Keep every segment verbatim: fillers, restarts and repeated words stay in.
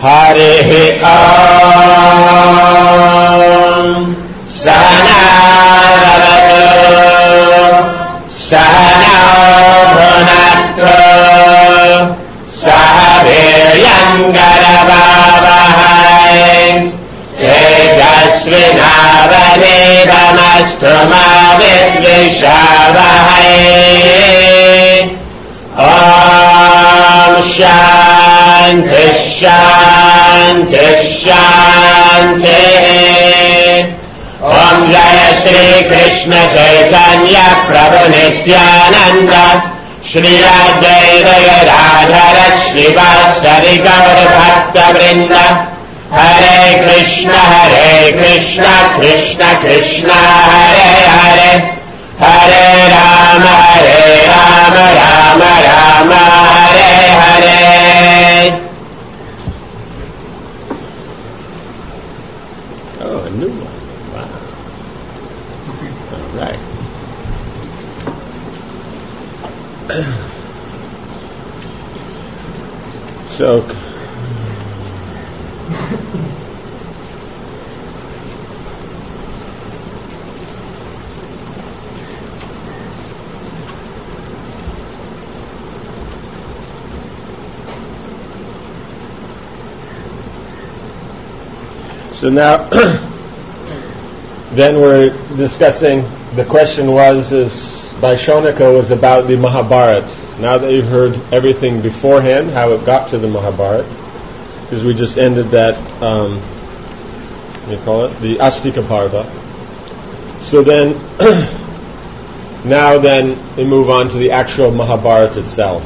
Harihi Om Sanavavatu Sahana Bhunaktu Sahaviryamgaravavahai Tejasvinavadevamastu ma vidvishavahai Om Shanti Shanti Shanti Om Jaya Shri Krishna Chaitanya Prabhu Nityananda Shri Advaita Gadadhara Srivasadi Gaura Bhakta Vrinda Hare Krishna Hare Krishna Krishna Krishna Hare Hare Hare Rama Hare Rama Rama Rama Hare Hare. Oh, a new one. Wow. All right. So So now, then we're discussing, the question was, is, by Shaunaka was about the Mahabharata. Now that you've heard everything beforehand, how it got to the Mahabharata, because we just ended that, um, what do you call it, the Astika Parva. So then, now then, we move on to the actual Mahabharata itself.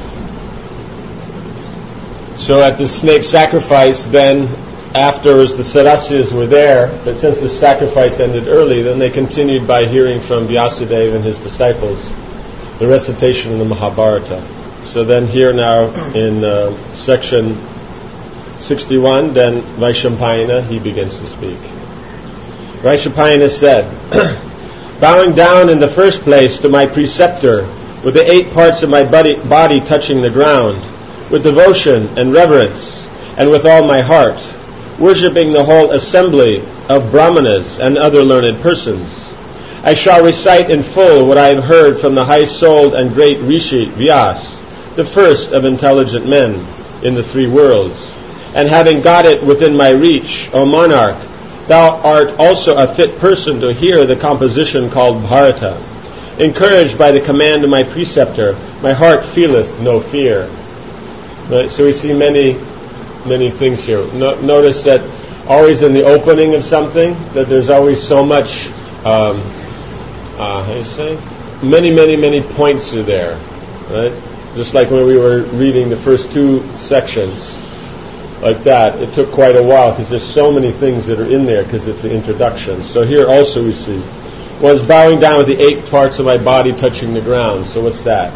So at the snake sacrifice, then, afterwards the Sadasyas were there, but since the sacrifice ended early, then they continued by hearing from Vyasadeva and his disciples the recitation of the Mahabharata. So then here now in uh, section sixty-one, then Vaishampayana, he begins to speak. Vaishampayana said, bowing down in the first place to my preceptor, with the eight parts of my body, body touching the ground, with devotion and reverence, and with all my heart, worshipping the whole assembly of brahmanas and other learned persons, I shall recite in full what I have heard from the high-souled and great Rishi Vyas, the first of intelligent men in the three worlds. And having got it within my reach, O monarch, thou art also a fit person to hear the composition called Bharata. Encouraged by the command of my preceptor, my heart feeleth no fear. Right? So we see many many things here. No, notice that always in the opening of something, that there's always so much, um, uh, how do you say? Many, many, many points are there, right? Just like when we were reading the first two sections, like that, it took quite a while because there's so many things that are in there because it's the introduction. So here also we see, was bowing down with the eight parts of my body touching the ground. So what's that?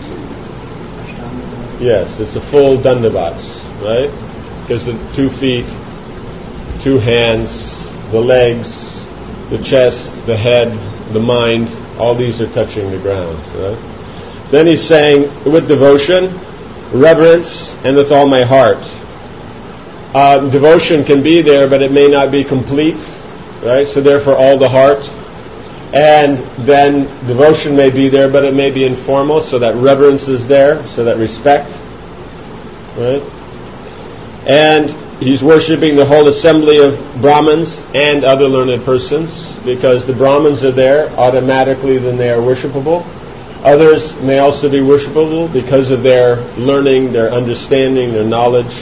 Yes, it's a full dandavats, right? Because the two feet, two hands, the legs, the chest, the head, the mind, all these are touching the ground. Right? Then he's saying, with devotion, reverence, and with all my heart. Uh, devotion can be there, but it may not be complete, right? So therefore all the heart. And then devotion may be there, but it may be informal, so that reverence is there, so that respect, right? And he's worshipping the whole assembly of Brahmins and other learned persons, because the Brahmins are there, automatically then they are worshipable. Others may also be worshipable because of their learning, their understanding, their knowledge.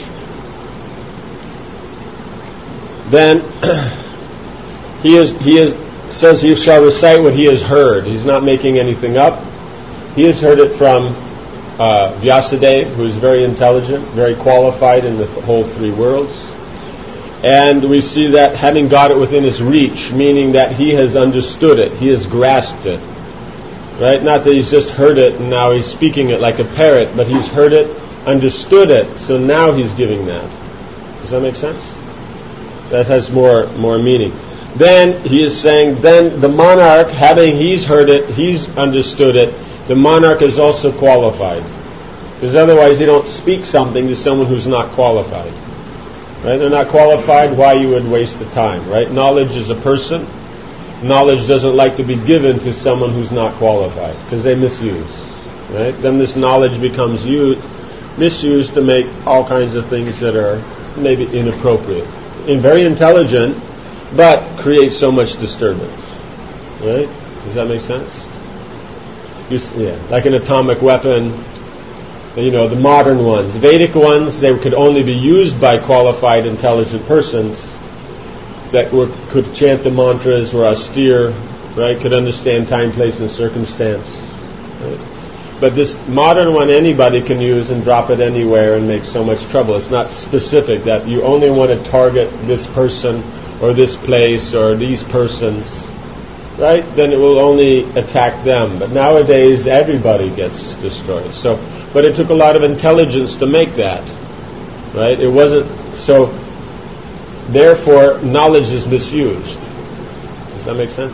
Then he is he is says he shall recite what he has heard. He's not making anything up. He has heard it from Uh, Vyasadeva, who is very intelligent, very qualified in the th- whole three worlds. And we see that having got it within his reach, meaning that he has understood it, he has grasped it. Right? Not that he's just heard it and now he's speaking it like a parrot, but he's heard it, understood it, so now he's giving that. Does that make sense? That has more more meaning. Then he is saying, then the monarch, having he's heard it, he's understood it, the monarch is also qualified. Because otherwise you don't speak something to someone who's not qualified. Right? They're not qualified. Why you would waste the time? Right? Knowledge is a person. Knowledge doesn't like to be given to someone who's not qualified because they misuse. Right? Then this knowledge becomes used, misused to make all kinds of things that are maybe inappropriate. And very intelligent, but create so much disturbance. Right? Does that make sense? You, yeah, like an atomic weapon. You know, the modern ones, Vedic ones, they could only be used by qualified, intelligent persons that were, could chant the mantras, were austere, right? Could understand time, place, and circumstance. Right? But this modern one, anybody can use and drop it anywhere and make so much trouble. It's not specific that you only want to target this person or this place or these persons. Right? Then it will only attack them. But nowadays, everybody gets destroyed. So, but it took a lot of intelligence to make that. Right? It wasn't so. Therefore, knowledge is misused. Does that make sense?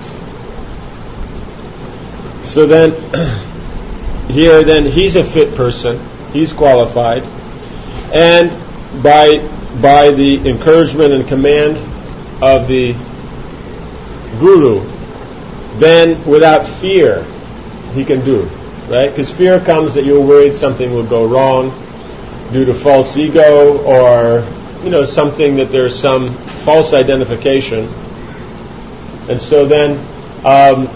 So then, here, then he's a fit person. He's qualified, and by by the encouragement and command of the guru, then without fear, he can do, right? Because fear comes that you're worried something will go wrong due to false ego or, you know, something that there's some false identification. And so then um,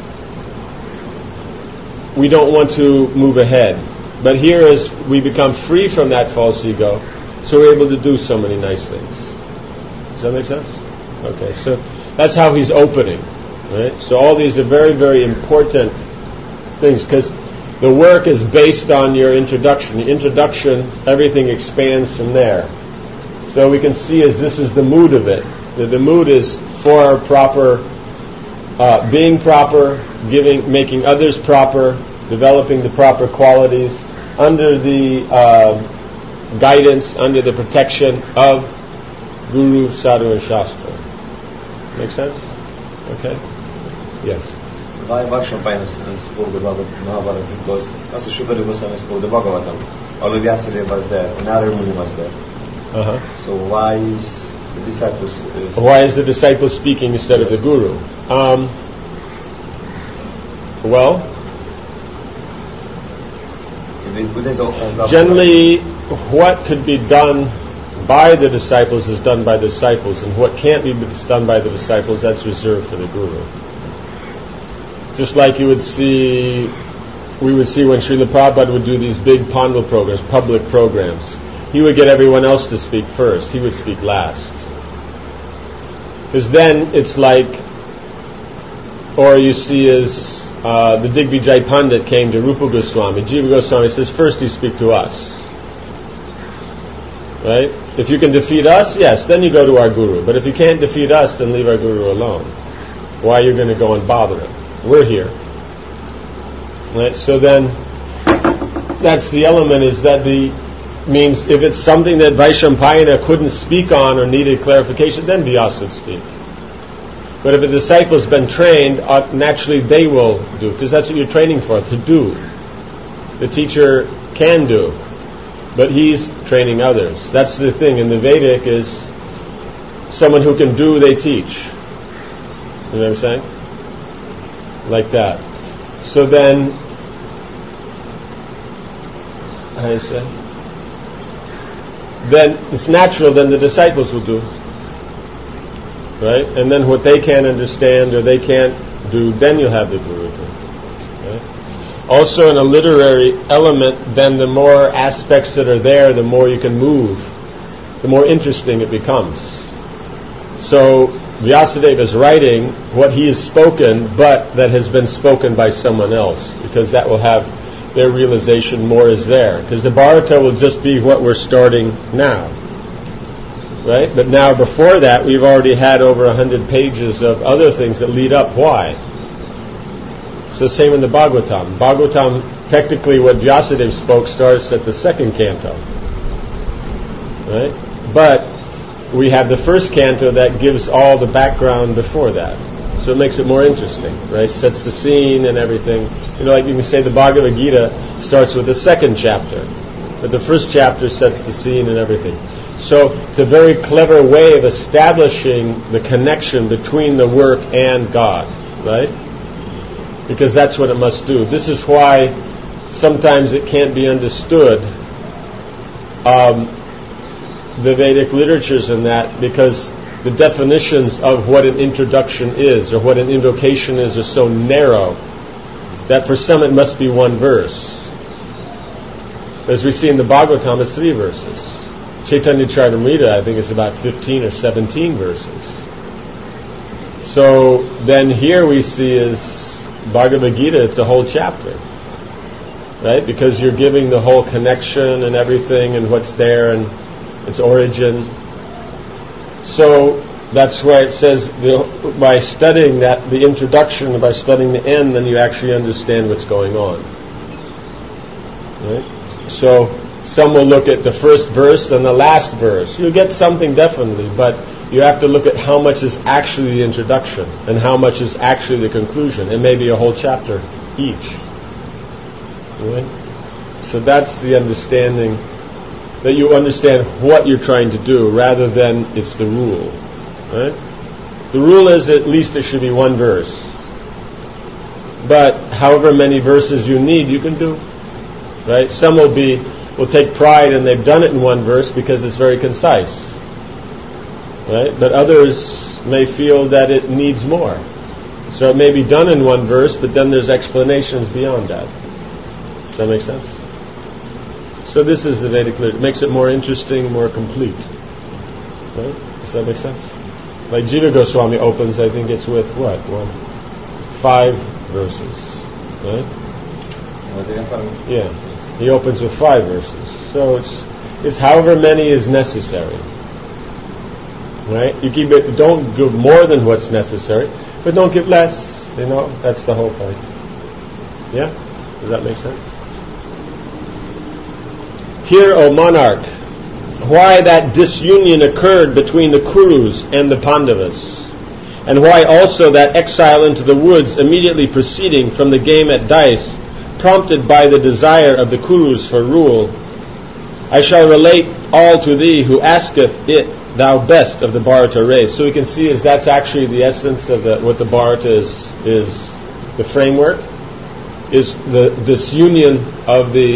we don't want to move ahead. But here as we become free from that false ego, so we're able to do so many nice things. Does that make sense? Okay, so that's how he's opening. Right? So all these are very, very important things because the work is based on your introduction. The introduction, everything expands from there. So we can see as this is the mood of it. That the mood is for proper, uh, being proper, giving, making others proper, developing the proper qualities under the uh, guidance, under the protection of Guru, Sadhu, and Shastra. Make sense? Okay. Yes. Why Vaishampayana spoke the Mahabharata? Because Master Shukadeva Goswami spoke the Bhagavatam. Although Vyasadeva was there, Narada Muni was there. Uh-huh. So why is the disciples? Uh, why is the disciple speaking instead yes. of the guru? Um, well, generally, what could be done by the disciples is done by the disciples, and what can't be done by the disciples, that's reserved for the guru. Just like you would see, we would see when Srila Prabhupada would do these big Pandal programs, public programs. He would get everyone else to speak first. He would speak last. Because then it's like, or you see as uh, the Digvijay Pandit came to Rupa Goswami. Jiva Goswami says, first you speak to us. Right? If you can defeat us, yes, then you go to our guru. But if you can't defeat us, then leave our guru alone. Why are you going to go and bother him? We're here. Right? So then, that's the element, is that the, means if it's something that Vaishampayana couldn't speak on or needed clarification, then Vyasa would speak. But if a disciple's been trained, uh, naturally they will do, because that's what you're training for, to do. The teacher can do, but he's training others. That's the thing in the Vedic, is someone who can do, they teach. You know what I'm saying? Like that. So then, how do you say? Then it's natural, then the disciples will do. Right? And then what they can't understand or they can't do, then you'll have the guru do. Right? Also in a literary element, then the more aspects that are there, the more you can move, the more interesting it becomes. So Vyasadeva is writing what he has spoken, but that has been spoken by someone else, because that will have their realization more is there. Because the Bharata will just be what we're starting now. Right? But now before that, we've already had over a hundred pages of other things that lead up. Why? So same in the Bhagavatam. Bhagavatam, technically what Vyasadeva spoke starts at the second canto. Right? But we have the first canto that gives all the background before that. So it makes it more interesting, right? Sets the scene and everything. You know, like you can say the Bhagavad Gita starts with the second chapter, but the first chapter sets the scene and everything. So it's a very clever way of establishing the connection between the work and God, right? Because that's what it must do. This is why sometimes it can't be understood, um, the Vedic literatures in that, because the definitions of what an introduction is or what an invocation is are so narrow that for some it must be one verse. As we see in the Bhagavatam, it's three verses. Chaitanya Charitamrita, I think, is about fifteen or seventeen verses. So then here we see is Bhagavad Gita, it's a whole chapter. Right? Because you're giving the whole connection and everything and what's there and its origin. So that's why it says the, by studying that, the introduction, by studying the end, then you actually understand what's going on. Right? So some will look at the first verse and the last verse. You'll get something definitely, but you have to look at how much is actually the introduction and how much is actually the conclusion. It may be a whole chapter each. Right? So that's the understanding, that you understand what you're trying to do rather than it's the rule. Right? The rule is that at least it should be one verse. But however many verses you need, you can do. Right? Some will be will take pride and they've done it in one verse because it's very concise. Right? But others may feel that it needs more. So it may be done in one verse, but then there's explanations beyond that. Does that make sense? So this is the Vedic literature. It makes it more interesting, more complete. Right? Does that make sense? Like Jiva Goswami opens, I think it's with what? One, five verses. Right? Yeah. He opens with five verses. So it's it's however many is necessary. Right? You keep it, don't give more than what's necessary, but don't give less. You know, that's the whole point. Yeah? Does that make sense? Hear, O monarch, why that disunion occurred between the Kurus and the Pandavas, and why also that exile into the woods immediately proceeding from the game at dice, prompted by the desire of the Kurus for rule. I shall relate all to thee who asketh it, thou best of the Bharata race. So we can see is that's actually the essence of the, what the Bharata is, is the framework, is the disunion of the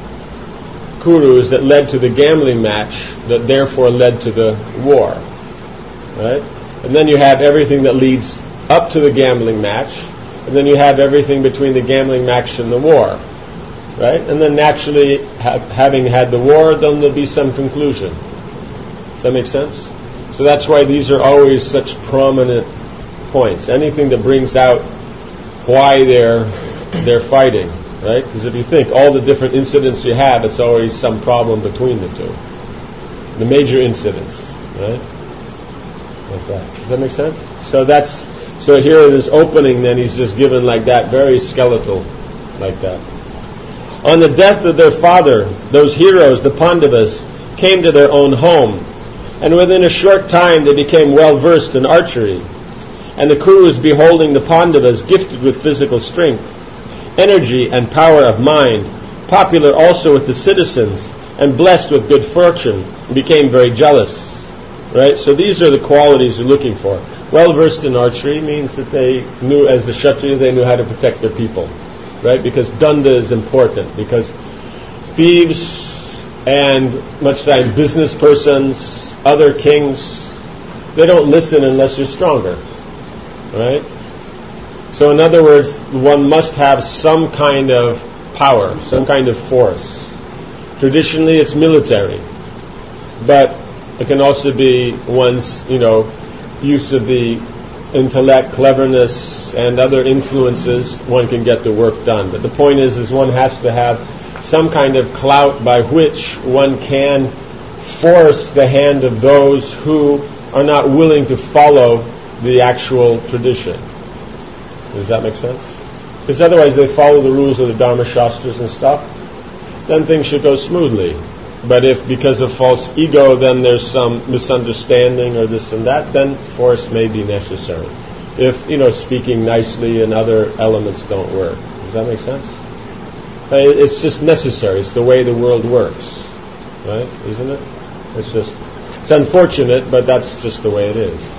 Kurus that led to the gambling match, that therefore led to the war. Right? And then you have everything that leads up to the gambling match, and then you have everything between the gambling match and the war. Right? And then naturally, ha- having had the war, then there'll be some conclusion. Does that make sense? So that's why these are always such prominent points. Anything that brings out why they're they're fighting, right? Because if you think all the different incidents you have, it's always some problem between the two. The major incidents, right? Like that. Does that make sense? So that's so here in this opening, then he's just given like that, very skeletal, like that. On the death of their father, those heroes, the Pandavas, came to their own home, and within a short time they became well versed in archery. And the Kurus, beholding the Pandavas gifted with physical strength, energy and power of mind, popular also with the citizens, and blessed with good fortune, became very jealous. Right? So these are the qualities we're looking for. Well versed in archery means that they knew, as the Kshatriya, they knew how to protect their people. Right? Because danda is important. Because thieves and much time business persons, other kings, they don't listen unless you're stronger. Right? So in other words, one must have some kind of power, some kind of force. Traditionally it's military, but it can also be one's, you know, use of the intellect, cleverness, and other influences. One can get the work done. But the point is, is one has to have some kind of clout by which one can force the hand of those who are not willing to follow the actual tradition. Does that make sense? Because otherwise they follow the rules of the Dharma Shastras and stuff, then things should go smoothly. But if because of false ego then there's some misunderstanding or this and that, then force may be necessary. If, you know, speaking nicely and other elements don't work. Does that make sense? It's just necessary. It's the way the world works. Right? Isn't it? It's just It's unfortunate, but that's just the way it is.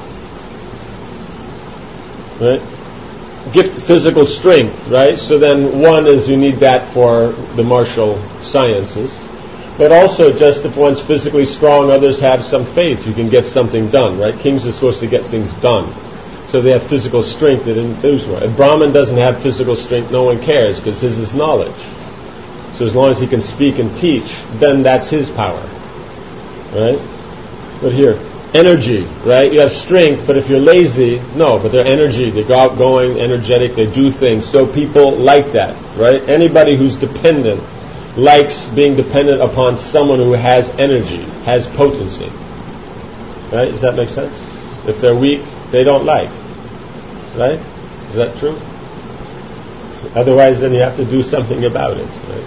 Right? Gift physical strength, right? So then one is you need that for the martial sciences. But also just if one's physically strong, others have some faith, you can get something done, right? Kings are supposed to get things done. So they have physical strength that enthuse one. If Brahman doesn't have physical strength, no one cares because his is knowledge. So as long as he can speak and teach, then that's his power. Right? But here, energy, right? You have strength, but if you're lazy, no, but they're energy. They go outgoing, energetic, they do things. So people like that, right? Anybody who's dependent likes being dependent upon someone who has energy, has potency. Right? Does that make sense? If they're weak, they don't like. Right? Is that true? Otherwise, then you have to do something about it. Right?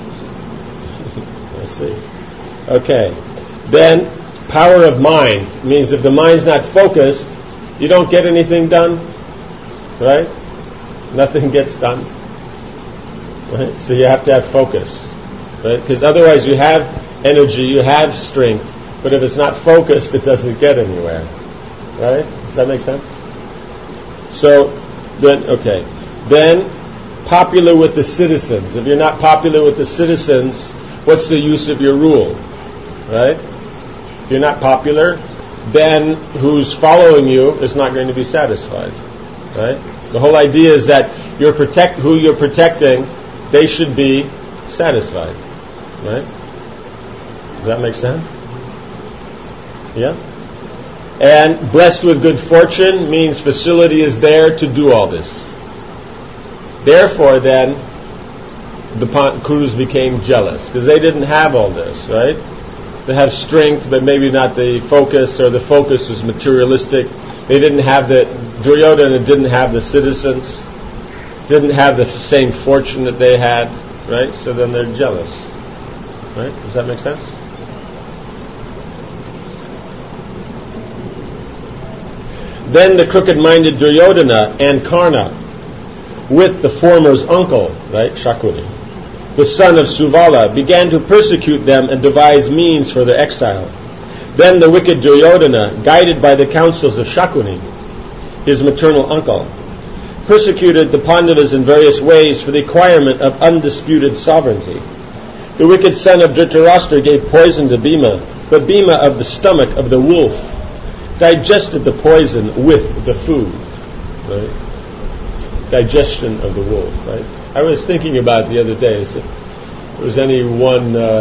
I see. Okay. Then, power of mind means if the mind's not focused, you don't get anything done. Right? Nothing gets done. Right? So you have to have focus. Right? Because otherwise you have energy, you have strength, but if it's not focused, it doesn't get anywhere. Right? Does that make sense? So, then, okay. Then, popular with the citizens. If you're not popular with the citizens, what's the use of your rule? Right? If you're not popular, then who's following you is not going to be satisfied. Right? The whole idea is that you're protect who you're protecting, they should be satisfied. Right? Does that make sense? Yeah? And blessed with good fortune means facility is there to do all this. Therefore, then, the Kurus became jealous because they didn't have all this, right? They have strength, but maybe not the focus, or the focus was materialistic. They didn't have the, Duryodhana didn't have the citizens, didn't have the same fortune that they had, right? So then they're jealous, right? Does that make sense? Then the crooked-minded Duryodhana and Karna, with the former's uncle, right, Shakuni, the son of Suvala, began to persecute them and devise means for their exile. Then the wicked Duryodhana, guided by the counsels of Shakuni, his maternal uncle, persecuted the Pandavas in various ways for the acquirement of undisputed sovereignty. The wicked son of Dhritarashtra gave poison to Bhima, but Bhima of the stomach of the wolf digested the poison with the food. Right? Digestion of the wolf. Right? I was thinking about it the other day. If there was any one, uh,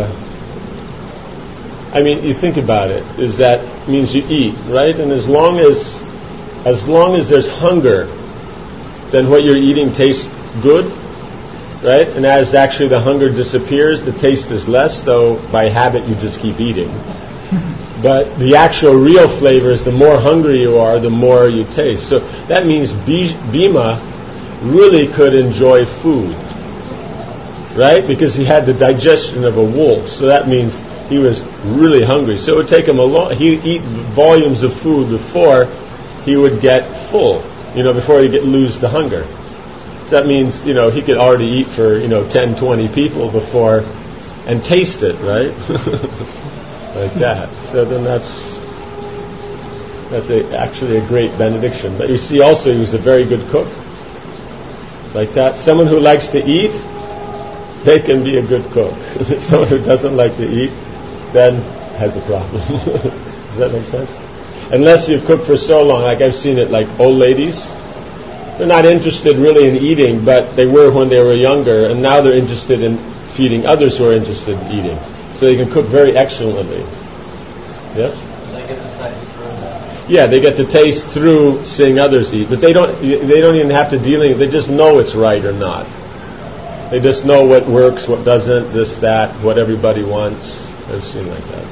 I mean, you think about it. Is that means you eat, right? And as long as, as long as there's hunger, then what you're eating tastes good, right? And as actually the hunger disappears, the taste is less. Though by habit you just keep eating. But the actual real flavor is the more hungry you are, the more you taste. So that means Bhima really could enjoy food, right? Because he had the digestion of a wolf. So that means he was really hungry. So it would take him a long, he'd eat volumes of food before he would get full, you know, before he'd get, lose the hunger. So that means, you know, he could already eat for, you know, ten, twenty people before and taste it, right? Like that. So then that's that's a, actually a great benediction. But you see also he was a very good cook. Like that. Someone who likes to eat, they can be a good cook. Someone who doesn't like to eat, then has a problem. Does that make sense? Unless you've cooked for so long, like I've seen it, like old ladies, they're not interested really in eating, but they were when they were younger, and now they're interested in feeding others who are interested in eating. So they can cook very excellently. Yes? They get to taste through that. Yeah, they get to taste through seeing others eat, but they don't. They don't even have to deal with it. They just know it's right or not. They just know what works, what doesn't, this, that, what everybody wants. I've seen like that.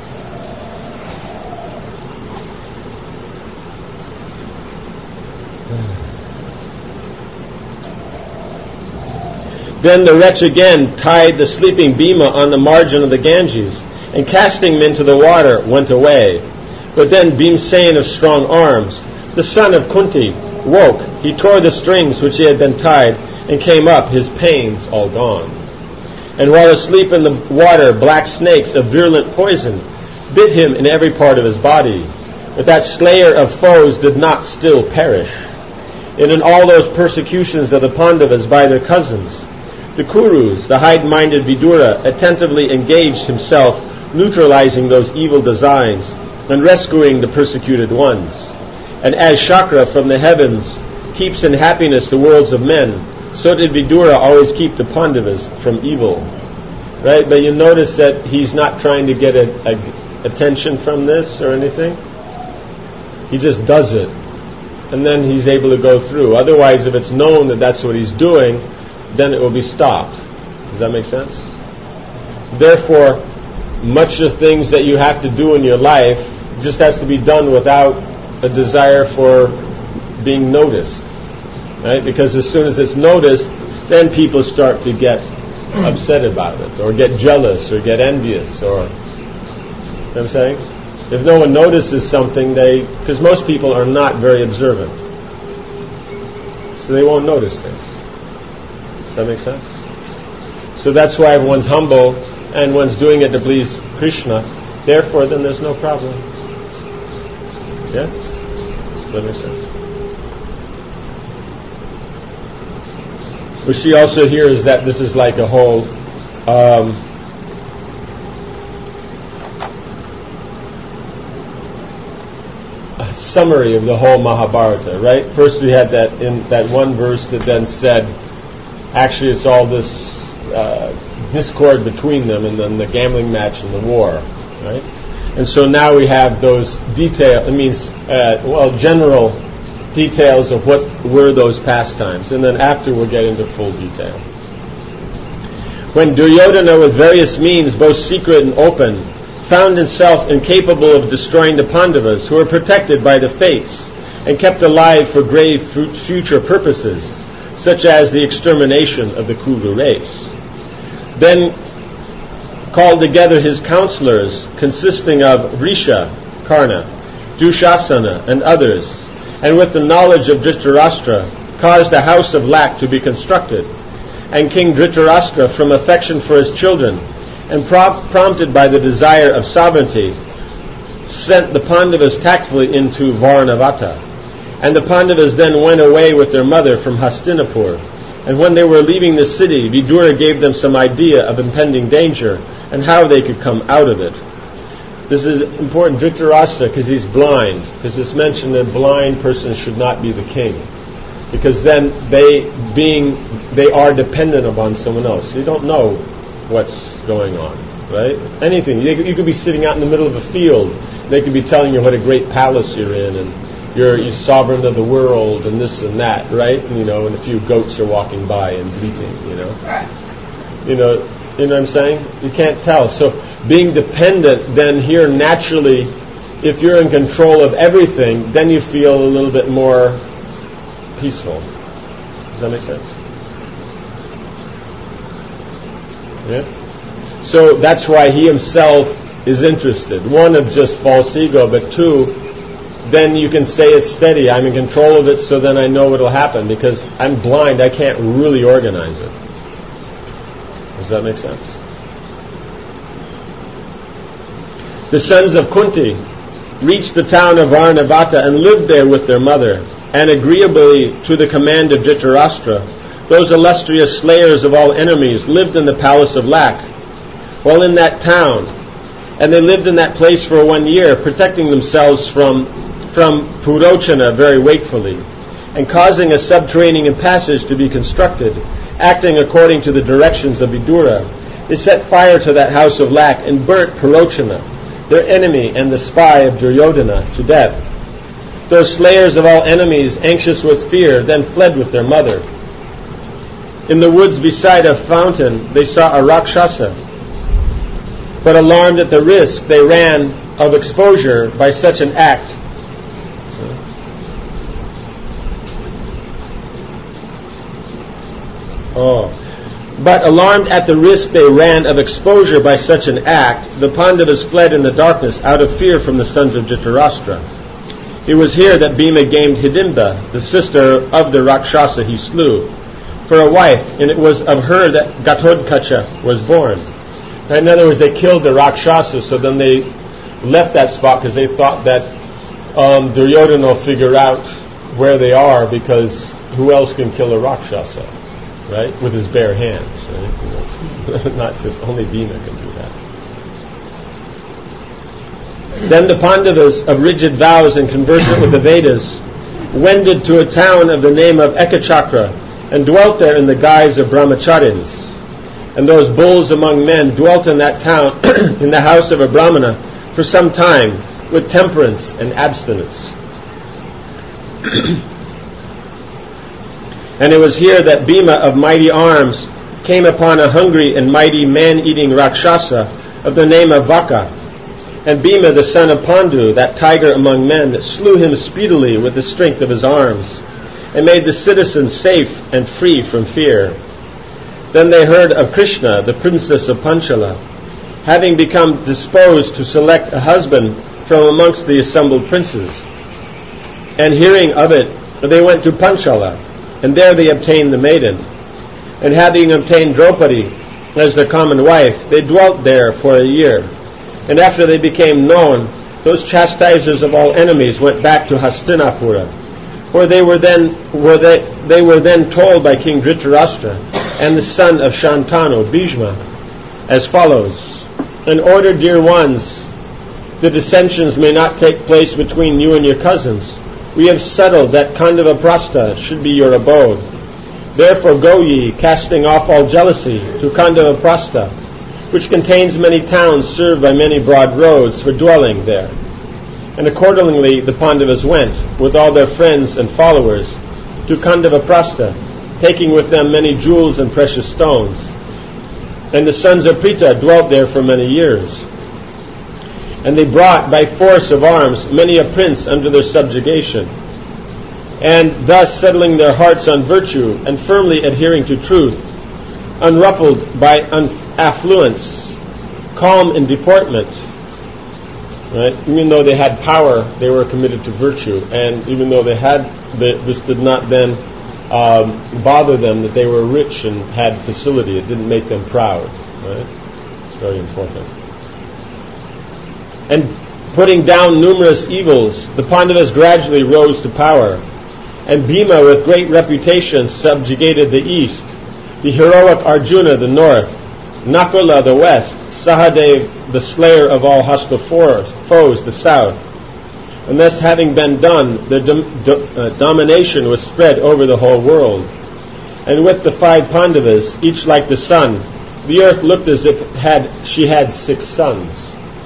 Then the wretch again tied the sleeping Bhima on the margin of the Ganges, and casting him into the water, went away. But then Bhimsen of strong arms, the son of Kunti, woke. He tore the strings which he had been tied, and came up, his pains all gone. And while asleep in the water, black snakes of virulent poison bit him in every part of his body. But that slayer of foes did not still perish. And in all those persecutions of the Pandavas by their cousins, the Kurus, the high-minded Vidura, attentively engaged himself, neutralizing those evil designs and rescuing the persecuted ones. And as Shakra from the heavens keeps in happiness the worlds of men, so did Vidura always keep the Pandavas from evil. Right? But you notice that he's not trying to get a, a, attention from this or anything. He just does it. And then he's able to go through. Otherwise, if it's known that that's what he's doing, then it will be stopped. Does that make sense? Therefore, much of things that you have to do in your life just has to be done without a desire for being noticed. Right? Because as soon as it's noticed, then people start to get upset about it, or get jealous, or get envious, or... You know what I'm saying? If no one notices something, they... Because most people are not very observant. So they won't notice things. Does that make sense? So that's why everyone's humble, and one's doing it to please Krishna. Therefore, then there's no problem. Yeah? Does that make sense? What she also hears that this is like a whole um, a summary of the whole Mahabharata, right? First we had that in that one verse that then said, actually it's all this uh, discord between them, and then the gambling match and the war, right? And so now we have those detail. It means uh, well, general details of what were those pastimes, and then after we'll get into full detail. When Duryodhana, with various means, both secret and open, found himself incapable of destroying the Pandavas, who were protected by the fates and kept alive for grave future purposes, such as the extermination of the Kuru race, then called together his counselors, consisting of Vrisha, Karna, Dushasana, and others, and with the knowledge of Dhritarashtra, caused a house of lac to be constructed. And King Dhritarashtra, from affection for his children, and pro- prompted by the desire of sovereignty, sent the Pandavas tactfully into Varanavata. And the Pandavas then went away with their mother from Hastinapur. And when they were leaving the city, Vidura gave them some idea of impending danger and how they could come out of it. This is important, Dhritarashtra, because he's blind. Because it's mentioned that a blind person should not be the king. Because then they being they are dependent upon someone else. You don't know what's going on, right? Anything. You, you could be sitting out in the middle of a field. They could be telling you what a great palace you're in, and you're, you're sovereign of the world, and this and that, right? And, you know, and a few goats are walking by and bleating, you know. You know, you know what I'm saying? You can't tell. So being dependent, then here naturally, if you're in control of everything, then you feel a little bit more peaceful. Does that make sense? Yeah? So that's why he himself is interested. One, of just false ego, but two, then you can say it's steady. I'm in control of it, so then I know what will happen, because I'm blind. I can't really organize it. Does that make sense? The sons of Kunti reached the town of Varanavata and lived there with their mother, and agreeably to the command of Dhritarashtra, those illustrious slayers of all enemies lived in the palace of Lac, while in that town, and they lived in that place for one year, protecting themselves from from Purochana very wakefully, and causing a subterranean passage to be constructed, acting according to the directions of Vidura. They set fire to that house of Lac and burnt Purochana, their enemy and the spy of Duryodhana, to death. Those slayers of all enemies, anxious with fear, then fled with their mother. In the woods beside a fountain, they saw a Rakshasa. But alarmed at the risk they ran of exposure by such an act, Oh. But alarmed at the risk they ran of exposure by such an act, the Pandavas fled in the darkness out of fear from the sons of Dhritarashtra. It was here that Bhima gained Hidimba, the sister of the Rakshasa he slew, for a wife, and it was of her that Gatotkacha was born. In other words, they killed the Rakshasa, so then they left that spot because they thought that um, Duryodhana will figure out where they are, because who else can kill a Rakshasa, right? With his bare hands, right? Not just only Bhima can do that. Then the Pandavas, of rigid vows and conversant with the Vedas, wended to a town of the name of Ekachakra and dwelt there in the guise of brahmacharis. And those bulls among men dwelt in that town in the house of a brahmana for some time with temperance and abstinence. And it was here that Bhima of mighty arms came upon a hungry and mighty man-eating Rakshasa of the name of Vaka. And Bhima, the son of Pandu, that tiger among men, slew him speedily with the strength of his arms, and made the citizens safe and free from fear. Then they heard of Krishna, the princess of Panchala, having become disposed to select a husband from amongst the assembled princes. And hearing of it, they went to Panchala, and there they obtained the maiden. And having obtained Draupadi as their common wife, they dwelt there for a year. And after they became known, those chastisers of all enemies went back to Hastinapura, where they were then where they, they were then told by King Dhritarashtra and the son of Shantanu, Bhishma, as follows: "In order, dear ones, the dissensions may not take place between you and your cousins, we have settled that Kandavaprastha should be your abode. Therefore go ye, casting off all jealousy, to Kandavaprastha, which contains many towns served by many broad roads for dwelling there." And accordingly the Pandavas went, with all their friends and followers, to Kandavaprastha, taking with them many jewels and precious stones. And the sons of Pritha dwelt there for many years. And they brought by force of arms many a prince under their subjugation. And thus settling their hearts on virtue and firmly adhering to truth, unruffled by un- affluence, calm in deportment, right? Even though they had power, they were committed to virtue. And even though they had, the, this did not then um, bother them that they were rich and had facility. It didn't make them proud, right? Very important. And putting down numerous evils, the Pandavas gradually rose to power. And Bhima, with great reputation, subjugated the east, the heroic Arjuna the north, Nakula the west, Sahadev the slayer of all hostile foes the south. And thus having been done, their dom- do- uh, domination was spread over the whole world. And with the five Pandavas, each like the sun, the earth looked as if had she had six suns.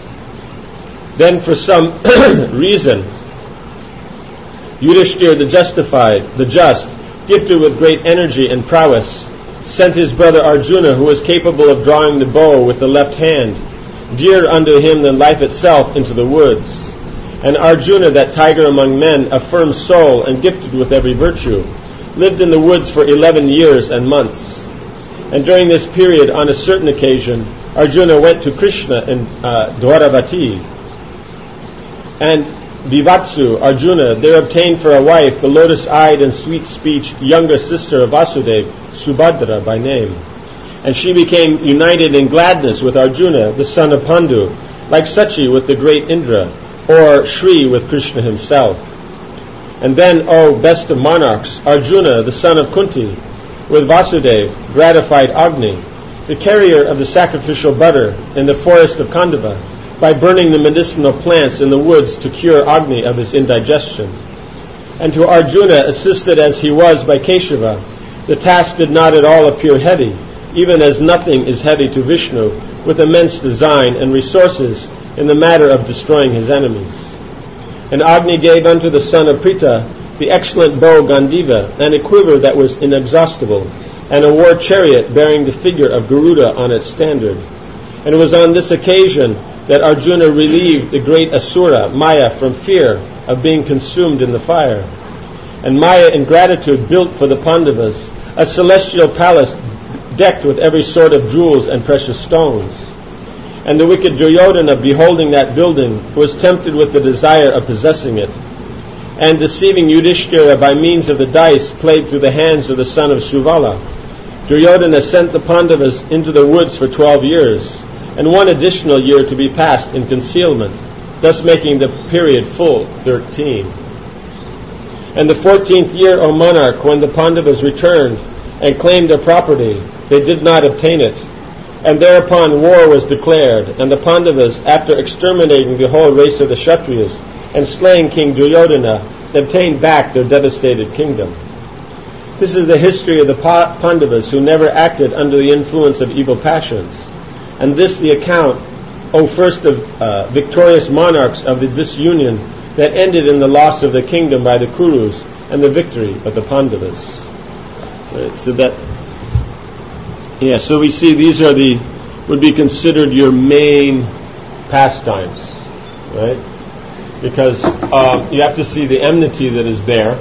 Then for some reason, Yudhishthira the justified, the just, gifted with great energy and prowess, sent his brother Arjuna, who was capable of drawing the bow with the left hand, dearer unto him than life itself, into the woods. And Arjuna, that tiger among men, a firm soul and gifted with every virtue, lived in the woods for eleven years and months. And during this period, on a certain occasion, Arjuna went to Krishna in uh, Dwaravati. And Vivatsu, Arjuna, there obtained for a wife the lotus-eyed and sweet-speeched younger sister of Vasudeva, Subhadra by name. And she became united in gladness with Arjuna, the son of Pandu, like Sachi with the great Indra, or Shri with Krishna himself. And then, O best of monarchs, Arjuna, the son of Kunti, with Vasudeva, gratified Agni, the carrier of the sacrificial butter in the forest of Kandava, by burning the medicinal plants in the woods to cure Agni of his indigestion. And to Arjuna, assisted as he was by Keshava, the task did not at all appear heavy, even as nothing is heavy to Vishnu, with immense design and resources in the matter of destroying his enemies. And Agni gave unto the son of Pritha the excellent bow Gandiva, and a quiver that was inexhaustible, and a war chariot bearing the figure of Garuda on its standard. And it was on this occasion that Arjuna relieved the great Asura, Maya, from fear of being consumed in the fire. And Maya, in gratitude, built for the Pandavas a celestial palace decked with every sort of jewels and precious stones. And the wicked Duryodhana, beholding that building, was tempted with the desire of possessing it. And deceiving Yudhishthira by means of the dice played through the hands of the son of Suvala, Duryodhana sent the Pandavas into the woods for twelve years, and one additional year to be passed in concealment, thus making the period full thirteen. And the fourteenth year, O monarch, when the Pandavas returned and claimed their property, they did not obtain it. And thereupon war was declared, and the Pandavas, after exterminating the whole race of the Kshatriyas and slaying King Duryodhana, obtained back their devastated kingdom. This is the history of the pa- Pandavas who never acted under the influence of evil passions. And this the account, O first of uh, victorious monarchs of the disunion that ended in the loss of the kingdom by the Kurus and the victory of the Pandavas. Right, so that, yeah, so we see these are the, would be considered your main pastimes, right? Because um, you have to see the enmity that is there.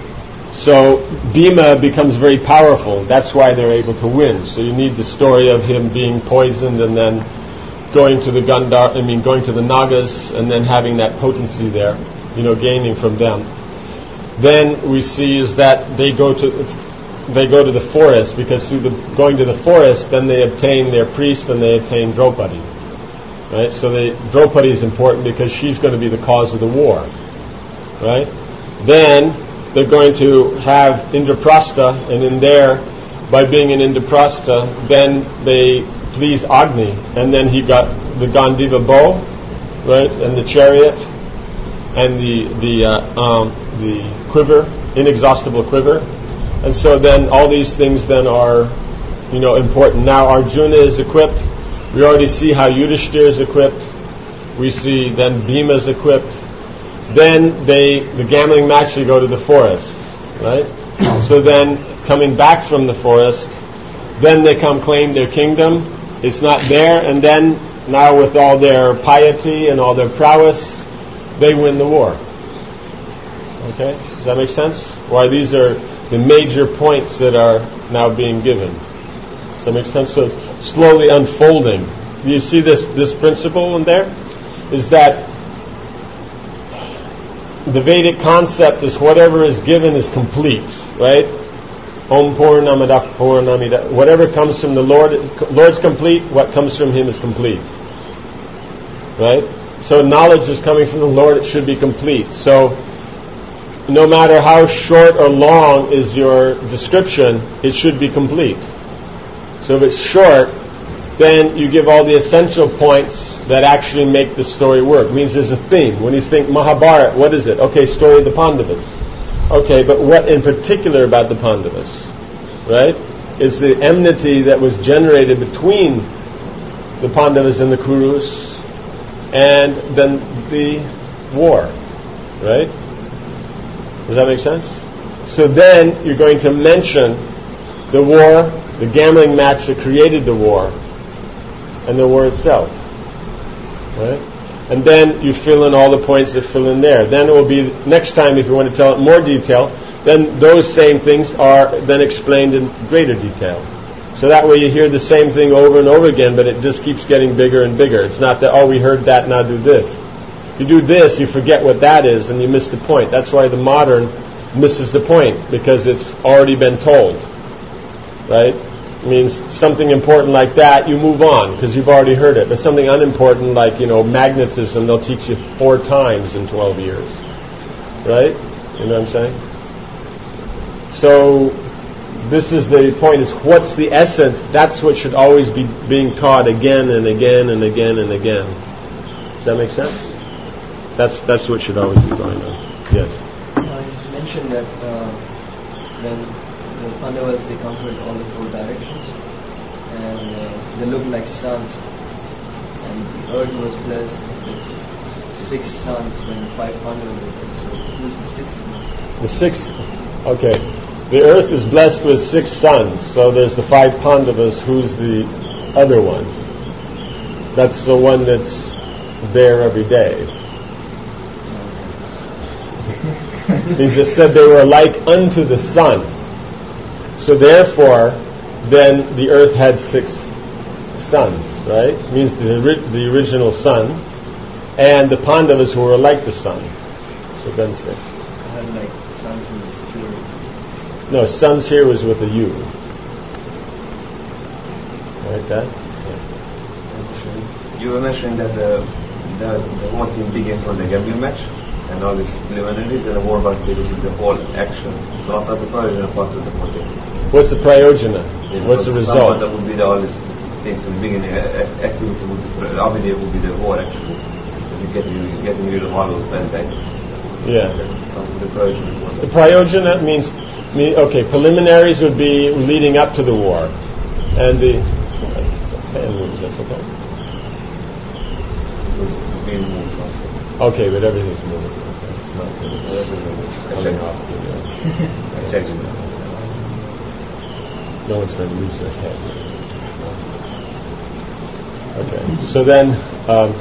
So Bhima becomes very powerful. That's why they're able to win. So you need the story of him being poisoned and then going to the Gandhar, I mean going to the Nagas and then having that potency there, you know, gaining from them. Then we see is that they go to they go to the forest, because through the, going to the forest, then they obtain their priest and they obtain Draupadi. Right? So they, Draupadi is important because she's going to be the cause of the war. Right? Then they're going to have Indraprastha, and in there, by being in Indraprastha, then they pleased Agni, and then he got the Gandiva bow, right, and the chariot, and the the uh, um, the quiver, inexhaustible quiver, and so then all these things then are, you know, important. Now Arjuna is equipped. We already see how Yudhishthira is equipped. We see then Bhima is equipped. Then they, the gambling match, they go to the forest, right? So then, coming back from the forest, then they come claim their kingdom. It's not there, and then now with all their piety and all their prowess, they win the war. Okay, does that make sense? Why these are the major points that are now being given. Does that make sense? So it's slowly unfolding. Do you see this this principle in there? Is that the Vedic concept is whatever is given is complete, right? Om Purnamadav Purnamida. Whatever comes from the Lord, Lord's complete. What comes from Him is complete, right? So knowledge is coming from the Lord. It should be complete. So no matter how short or long is your description, it should be complete. So if it's short, then you give all the essential points that actually make the story work. It means there's a theme. When you think Mahabharata, what is it? Okay, story of the Pandavas. Okay, but what in particular about the Pandavas? Right? It's the enmity that was generated between the Pandavas and the Kurus, and then the war. Right? Does that make sense? So then you're going to mention the war, the gambling match that created the war, and the war itself. Right? And then you fill in all the points that fill in there. Then it will be, next time if you want to tell it in more detail, then those same things are then explained in greater detail. So that way you hear the same thing over and over again, but it just keeps getting bigger and bigger. It's not that, oh, we heard that, now do this. If you do this, you forget what that is, and you miss the point. That's why the modern misses the point, because it's already been told. Right? It means something important like that, you move on because you've already heard it. But something unimportant like, you know, magnetism, they'll teach you four times in twelve years. Right? You know what I'm saying? So this is the point, is what's the essence? That's what should always be being taught again and again and again and again. Does that make sense? That's that's what should always be going on. Yes? Uh, you mentioned that uh, when the Pandavas, they conquered all the four directions, and uh, they looked like suns, and the earth was blessed with six suns when five Pandavas were there. So who's the sixth one? The sixth, okay. The earth is blessed with six suns, so there's the five Pandavas. Who's the other one? That's the one that's there every day. He just said they were like unto the sun. So therefore, then the earth had six suns, right? It means the, the original sun, and the Pandavas who were like the sun. So then six. I had like suns in the sphere. No, suns here was with a U. Like that? You were mentioning that the the, the whole thing began from the gambling match, and all these preliminaries, and the war was basically the whole action. So what was the Prayojana part of the whole thing? What's the Prayojana? Yeah, What's the result? That would be the, all these things in the beginning. Uh, activity would be, Avidya would be the war actually. And you getting, getting rid of all of bad guys. Yeah. The Prayojana. The Prayojana means, mean, okay, preliminaries would be leading up to the war. And the, fan moves, that's okay. Okay, but everything's moving. It's not coming off. I checked it. No one's going to lose their head. Okay, so then, um,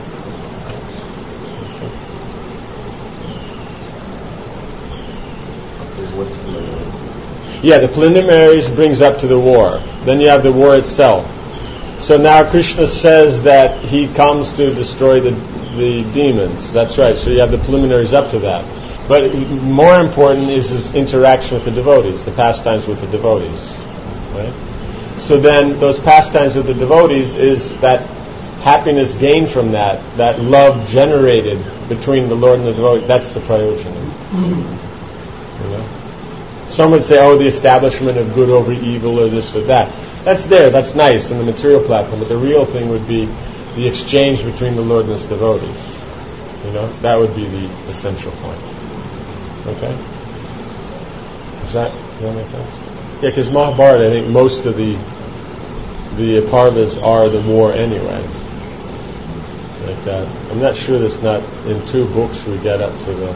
yeah, the preliminaries brings up to the war. Then you have the war itself. So now Krishna says that he comes to destroy the the demons. That's right. So you have the preliminaries up to that. But more important is his interaction with the devotees, the pastimes with the devotees. Right? So then those pastimes with the devotees is that happiness gained from that, that love generated between the Lord and the devotee. That's the Prayojana. You know? Some would say, oh, the establishment of good over evil or this or that. That's there, that's nice in the material platform, but the real thing would be the exchange between the Lord and his devotees. You know, that would be the essential point. Okay? Is that, does that make sense? Yeah, because Mahabharata, I think most of the the parvas are the war anyway. Like that. I'm not sure that's not in two books we get up to the,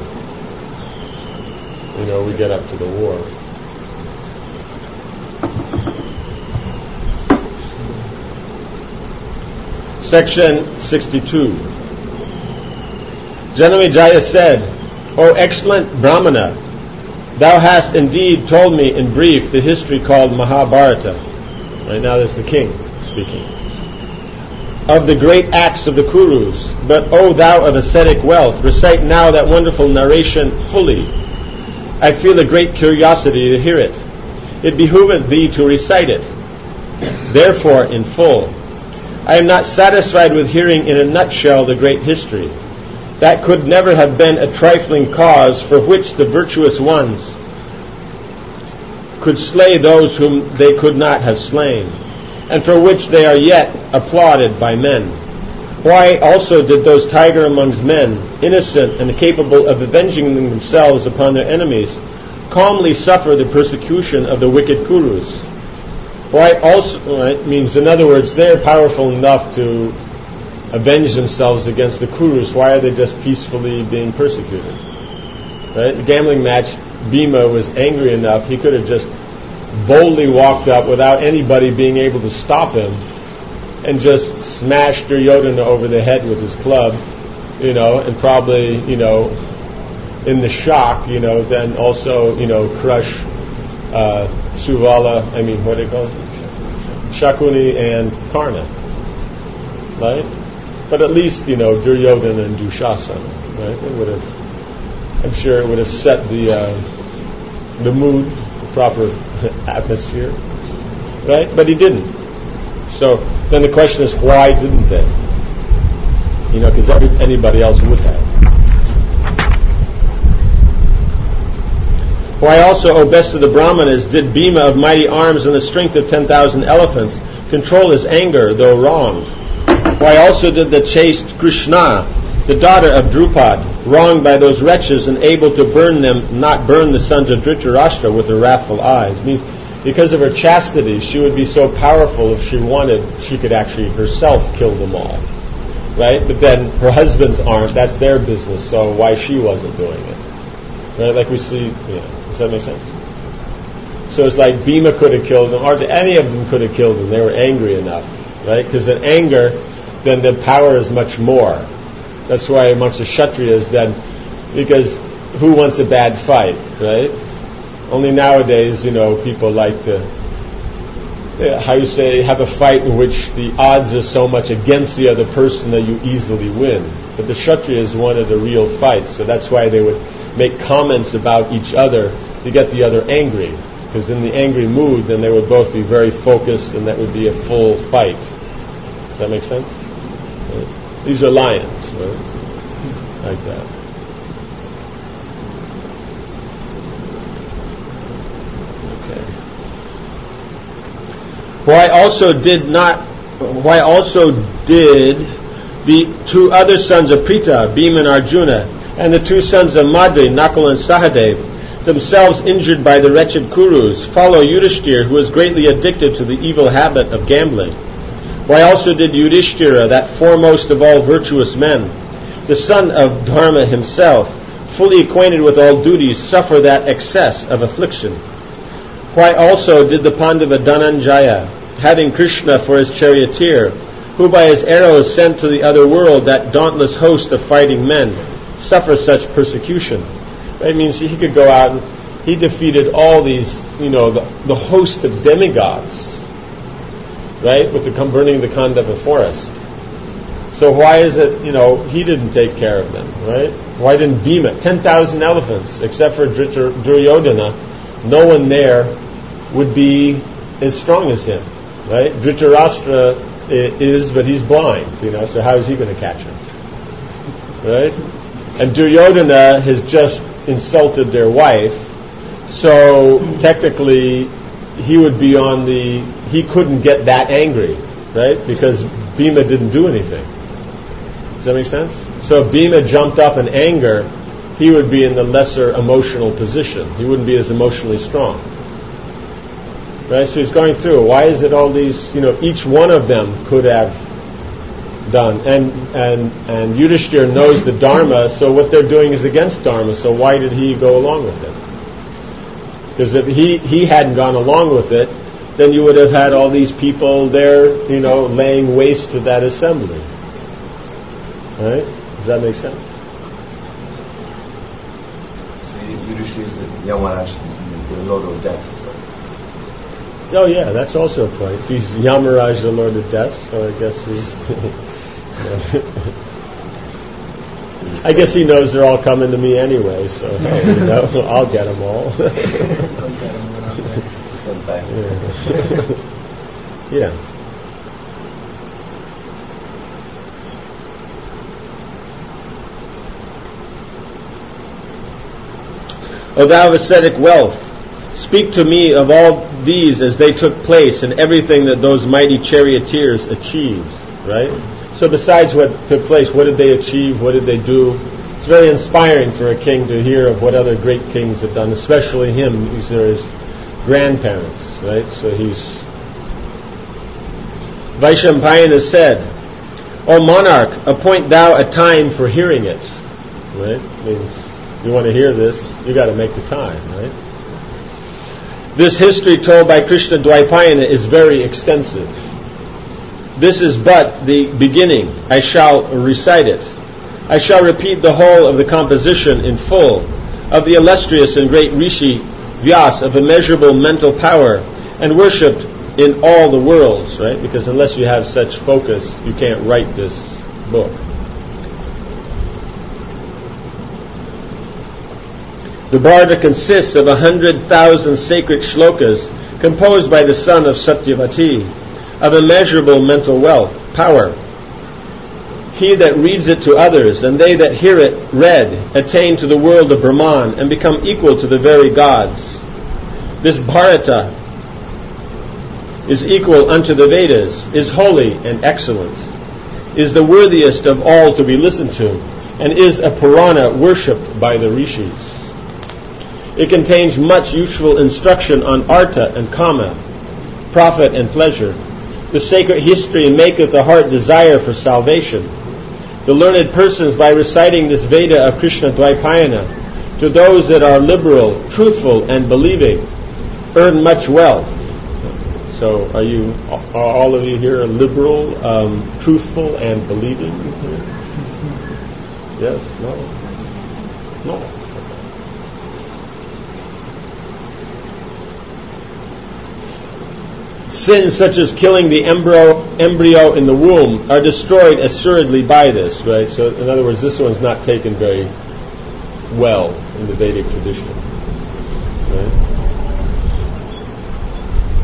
you know, we get up to the war. Section sixty-two. Janamejaya said, O excellent Brahmana, thou hast indeed told me in brief the history called Mahabharata. Right now there's the king speaking. Of the great acts of the Kurus, but O thou of ascetic wealth, recite now that wonderful narration fully. I feel a great curiosity to hear it. It behooveth thee to recite it. Therefore, in full. I am not satisfied with hearing in a nutshell the great history. That could never have been a trifling cause for which the virtuous ones could slay those whom they could not have slain, and for which they are yet applauded by men. Why also did those tiger amongst men, innocent and capable of avenging themselves upon their enemies, calmly suffer the persecution of the wicked Kurus? Why also, right, means in other words, they're powerful enough to avenge themselves against the Kurus. Why are they just peacefully being persecuted? Right? The gambling match, Bhima was angry enough, he could have just boldly walked up without anybody being able to stop him and just smashed Duryodhana over the head with his club, you know, and probably, you know, in the shock, you know, then also, you know, crush uh, Suvala, I mean, what do they call it? Shakuni and Karna. Right? But at least, you know, Duryodhana and Dushasana, right? It would have, I'm sure it would have set the uh, the mood, the proper atmosphere, right? But he didn't. So then the question is, why didn't they? You know, because anybody else would have. Why also, O best of the Brahmanas, did Bhima of mighty arms and the strength of ten thousand elephants control his anger, though wronged? Why also did the chaste Krishna, the daughter of Drupad, wronged by those wretches and able to burn them, not burn the sons of Dhritarashtra with her wrathful eyes? It means because of her chastity, she would be so powerful if she wanted, she could actually herself kill them all. Right? But then her husbands aren't, that's their business, so why she wasn't doing it? Right? Like we see, yeah. Does that make sense? So it's like Bhima could have killed them, or any of them could have killed them. They were angry enough, right? Because in anger, then the power is much more. That's why amongst the Kshatriyas, then, because who wants a bad fight, right? Only nowadays, you know, people like to, yeah, how you say, have a fight in which the odds are so much against the other person that you easily win. But the Kshatriyas wanted a real fight, so that's why they would make comments about each other to get the other angry. Because in the angry mood, then they would both be very focused, and that would be a full fight. Does that make sense? Right. These are lions, right? Like that. Okay. Why also did not? Why also did the two other sons of Pritha, Bhima and Arjuna, and the two sons of Madri, Nakul and Sahadev, themselves injured by the wretched Kurus, follow Yudhishthira, who is greatly addicted to the evil habit of gambling? Why also did Yudhishthira, that foremost of all virtuous men, the son of Dharma himself, fully acquainted with all duties, suffer that excess of affliction? Why also did the Pandava Dhananjaya, having Krishna for his charioteer, who by his arrows sent to the other world that dauntless host of fighting men, suffer such persecution? That means he could go out and he defeated all these, you know, the, the host of demigods, right, with the burning the Khandava forest. So why is it, you know, he didn't take care of them, right? Why didn't Bhima? ten thousand elephants, except for Duryodhana, no one there would be as strong as him, right? Dhritarashtra is, but he's blind, you know, so how is he going to catch him? Right? And Duryodhana has just insulted their wife, so technically he would be on the, he couldn't get that angry, right? Because Bhima didn't do anything. Does that make sense? So if Bhima jumped up in anger, he would be in the lesser emotional position. He wouldn't be as emotionally strong. Right? So he's going through, why is it all these, you know, each one of them could have done. And and and Yudhishthira knows the Dharma, so what they're doing is against Dharma, so why did he go along with it? Because if he, he hadn't gone along with it, then you would have had all these people there, you know, laying waste to that assembly. Right? Does that make sense? So Yudhishthira is the Yamaraj, the Lord of Death. Oh yeah, that's also a point. He's Yamaraj, the Lord of Death, so I guess he... I guess he knows they're all coming to me anyway, so hey, you know, I'll get them all. Sometime. Yeah. Yeah. O thou of ascetic wealth, speak to me of all these as they took place and everything that those mighty charioteers achieved, right? So besides what took place, what did they achieve? What did they do? It's very inspiring for a king to hear of what other great kings have done, especially him. These are his grandparents, right? So he's... Vaishampayana said, O monarch, appoint thou a time for hearing it. Right? Means you want to hear this, you got to make the time, right? This history told by Krishna Dvaipayana is very extensive. This is but the beginning. I shall recite it. I shall repeat the whole of the composition in full of the illustrious and great Rishi Vyas of immeasurable mental power and worshipped in all the worlds, right? Because unless you have such focus, you can't write this book. The Bharata consists of a hundred thousand sacred shlokas composed by the son of Satyavati, of immeasurable mental wealth, power. He that reads it to others, and they that hear it read, attain to the world of Brahman, and become equal to the very gods. This Bharata is equal unto the Vedas, is holy and excellent, is the worthiest of all to be listened to, and is a Purana worshipped by the Rishis. It contains much useful instruction on artha and kama, profit and pleasure. The sacred history maketh the heart desire for salvation. The learned persons, by reciting this Veda of Krishna Dvaipayana, to those that are liberal, truthful, and believing, earn much wealth. So, are you, are all of you here liberal, um, truthful, and believing? Yes? No? No. Sins such as killing the embryo, embryo in the womb are destroyed assuredly by this, right? So, in other words, this one's not taken very well in the Vedic tradition, right?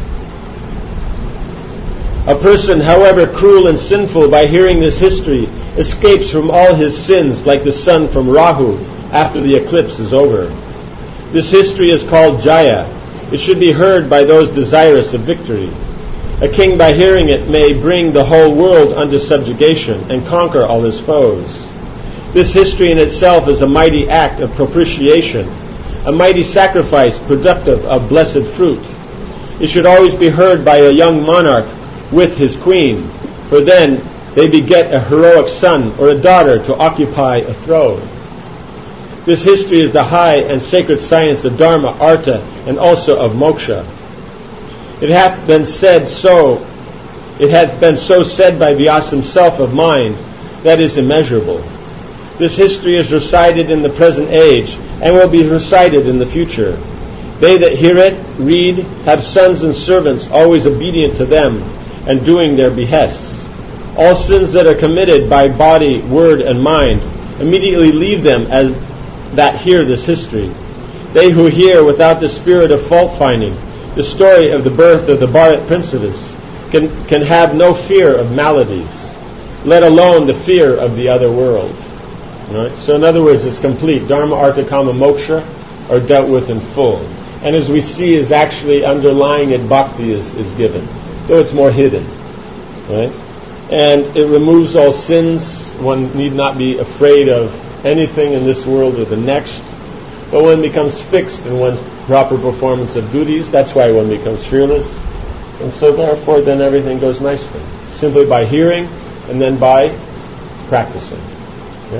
A person, however cruel and sinful, by hearing this history, escapes from all his sins like the sun from Rahu after the eclipse is over. This history is called Jaya. It should be heard by those desirous of victory. A king by hearing it may bring the whole world under subjugation and conquer all his foes. This history in itself is a mighty act of propitiation, a mighty sacrifice productive of blessed fruit. It should always be heard by a young monarch with his queen, for then they beget a heroic son or a daughter to occupy a throne. This history is the high and sacred science of Dharma, Artha, and also of Moksha. It hath been said so, it hath been so said by Vyasa himself of mind, that is immeasurable. This history is recited in the present age, and will be recited in the future. They that hear it, read, have sons and servants always obedient to them, and doing their behests. All sins that are committed by body, word, and mind immediately leave them as that hear this history. They who hear without the spirit of fault-finding the story of the birth of the Bharat princess can, can have no fear of maladies, let alone the fear of the other world. Right? So in other words, it's complete. Dharma, Artha, Kama, Moksha are dealt with in full. And as we see, is actually underlying it, bhakti is, is given, though it's more hidden. Right? And it removes all sins. One need not be afraid of anything in this world or the next. But one becomes fixed in one's proper performance of duties. That's why one becomes fearless. And so therefore then everything goes nicely. Simply by hearing and then by practicing. Yeah?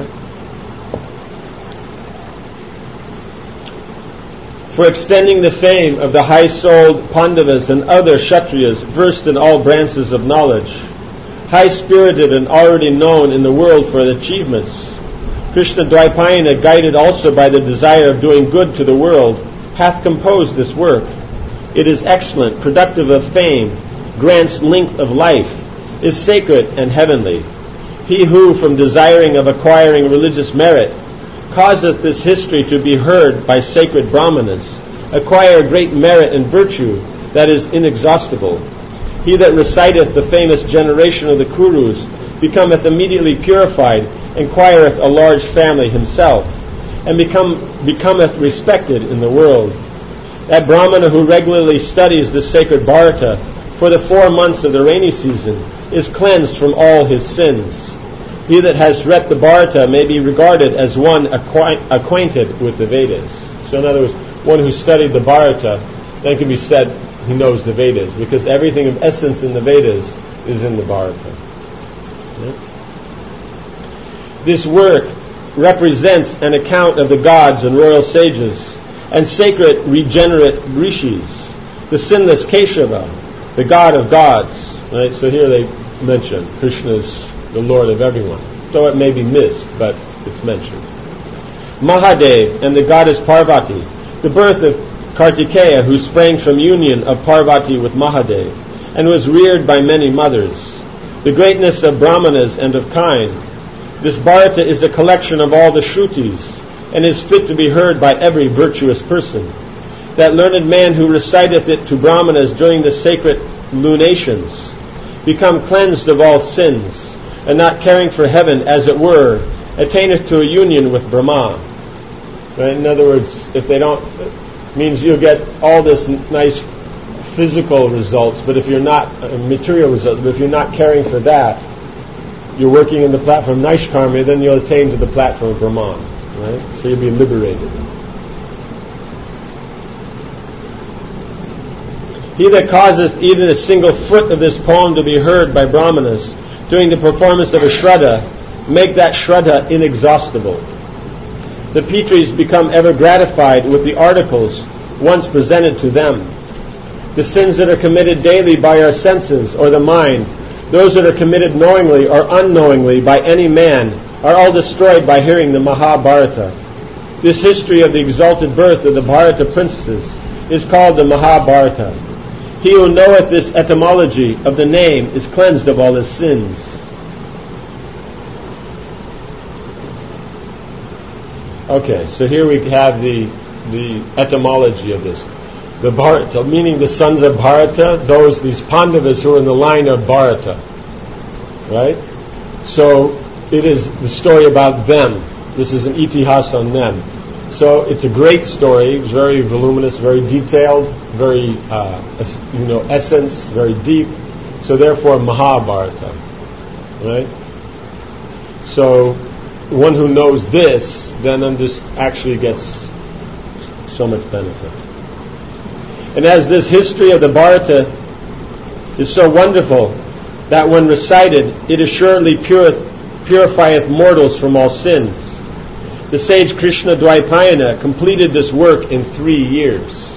For extending the fame of the high-souled Pandavas and other Kshatriyas versed in all branches of knowledge, high-spirited and already known in the world for achievements, Krishna Dvaipayana, guided also by the desire of doing good to the world, hath composed this work. It is excellent, productive of fame, grants length of life, is sacred and heavenly. He who, from desiring of acquiring religious merit, causeth this history to be heard by sacred brahmanas, acquire great merit and virtue that is inexhaustible. He that reciteth the famous generation of the Kurus becometh immediately purified, acquireth a large family himself, and become, becometh respected in the world. That brahmana who regularly studies the sacred Bharata for the four months of the rainy season is cleansed from all his sins. He that has read the Bharata may be regarded as one acquaint, acquainted with the Vedas. So in other words, one who studied the Bharata, then can be said he knows the Vedas, because everything of essence in the Vedas is in the Bharata. Yeah. This work represents an account of the gods and royal sages and sacred regenerate rishis, the sinless Keshava, the god of gods. Right? So here they mention Krishna is the Lord of everyone, though it may be missed, but it's mentioned. Mahadev and the goddess Parvati, the birth of Kartikeya, who sprang from union of Parvati with Mahadev, and was reared by many mothers. The greatness of brahmanas and of kind. This Bharata is a collection of all the Shrutis, and is fit to be heard by every virtuous person. That learned man who reciteth it to brahmanas during the sacred lunations, become cleansed of all sins, and not caring for heaven as it were, attaineth to a union with Brahma. Right? In other words, if they don't, it means you'll get all this nice physical results, but if you're not, uh, material results, but if you're not caring for that, you're working in the platform Naishkarmi, then you'll attain to the platform of Brahman. Right? So you'll be liberated. He that causeth even a single foot of this poem to be heard by brahmanas during the performance of a shraddha, make that shraddha inexhaustible. The Pitris become ever gratified with the articles once presented to them. The sins that are committed daily by our senses or the mind, those that are committed knowingly or unknowingly by any man, are all destroyed by hearing the Mahabharata. This history of the exalted birth of the Bharata princesses is called the Mahabharata. He who knoweth this etymology of the name is cleansed of all his sins. Okay, so here we have the the etymology of this. The Bharata, meaning the sons of Bharata, those, these Pandavas who are in the line of Bharata. Right? So, it is the story about them. This is an itihas on them. So it's a great story. It's very voluminous, very detailed, very uh, you know essence, very deep. So therefore, Mahabharata, right? So one who knows this then under- actually gets so much benefit. And as this history of the Bharata is so wonderful that when recited, it assuredly purif- purifieth mortals from all sins. The sage Krishna Dvaipayana completed this work in three years.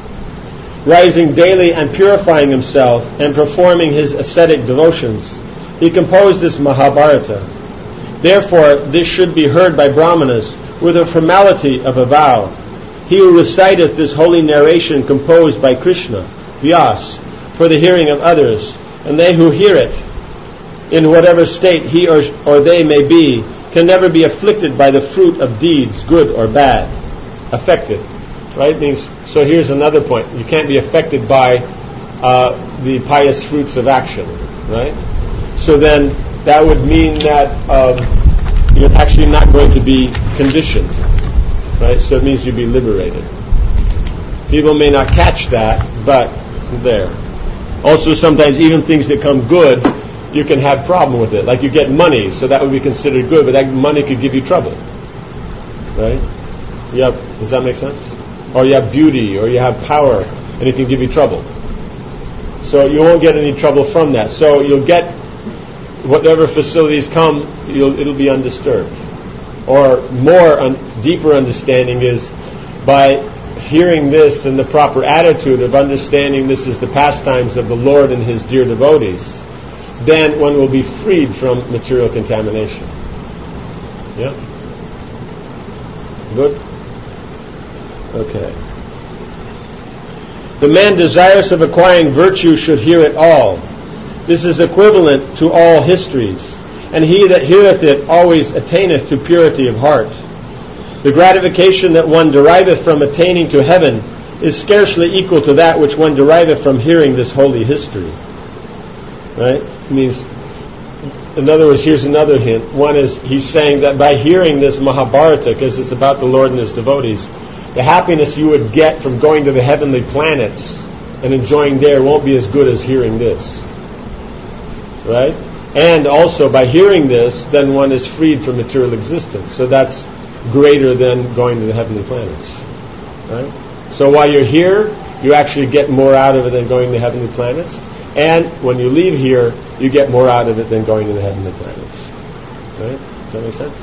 Rising daily and purifying himself and performing his ascetic devotions, he composed this Mahabharata. Therefore, this should be heard by Brahmanas with the formality of a vow. He who reciteth this holy narration composed by Krishna, Vyas, for the hearing of others, and they who hear it, in whatever state he or, or they may be, can never be afflicted by the fruit of deeds, good or bad. Affected, right? Means, so here's another point. You can't be affected by uh, the pious fruits of action, right? So then that would mean that um, you're actually not going to be conditioned, right? So it means you'll be liberated. People may not catch that, but there. Also, sometimes even things that come good, you can have problem with it. Like you get money, so that would be considered good, but that money could give you trouble, right? You have, does that make sense? Or you have beauty, or you have power, and it can give you trouble. So you won't get any trouble from that. So you'll get whatever facilities come, you'll, it'll be undisturbed. Or more un, deeper understanding is by hearing this and the proper attitude of understanding this is the pastimes of the Lord and His dear devotees, then one will be freed from material contamination. Yeah? Good? Okay. The man desirous of acquiring virtue should hear it all. This is equivalent to all histories, and he that heareth it always attaineth to purity of heart. The gratification that one deriveth from attaining to heaven is scarcely equal to that which one deriveth from hearing this holy history. Right? It means, in other words, here's another hint. One is, he's saying that by hearing this Mahabharata, because it's about the Lord and His devotees, the happiness you would get from going to the heavenly planets and enjoying there won't be as good as hearing this. Right? And also, by hearing this, then one is freed from material existence. So that's greater than going to the heavenly planets. Right? So while you're here, you actually get more out of it than going to the heavenly planets. And when you leave here, you get more out of it than going to the heavenly planets. Right? Does that make sense?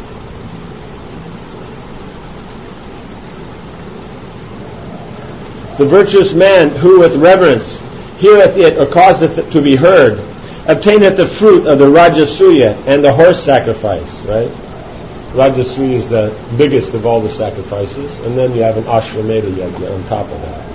The virtuous man who with reverence heareth it or causeth it to be heard obtaineth the fruit of the Rajasuya and the horse sacrifice. Right? Rajasuya is the biggest of all the sacrifices, and then you have an Ashwamedha yajna on top of that.